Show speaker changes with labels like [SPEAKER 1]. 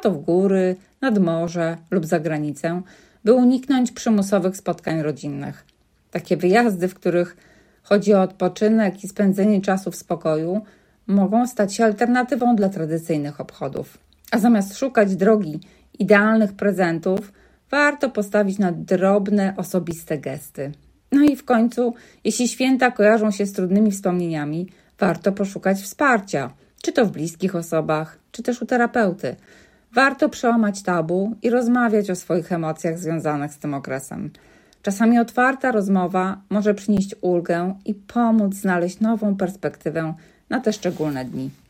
[SPEAKER 1] to w góry, nad morze lub za granicę, by uniknąć przymusowych spotkań rodzinnych. Takie wyjazdy, w których chodzi o odpoczynek i spędzenie czasu w spokoju, mogą stać się alternatywą dla tradycyjnych obchodów. A zamiast szukać drogi idealnych prezentów, warto postawić na drobne, osobiste gesty. No i w końcu, jeśli święta kojarzą się z trudnymi wspomnieniami, warto poszukać wsparcia, czy to w bliskich osobach, czy też u terapeuty. Warto przełamać tabu i rozmawiać o swoich emocjach związanych z tym okresem. Czasami otwarta rozmowa może przynieść ulgę i pomóc znaleźć nową perspektywę na te szczególne dni.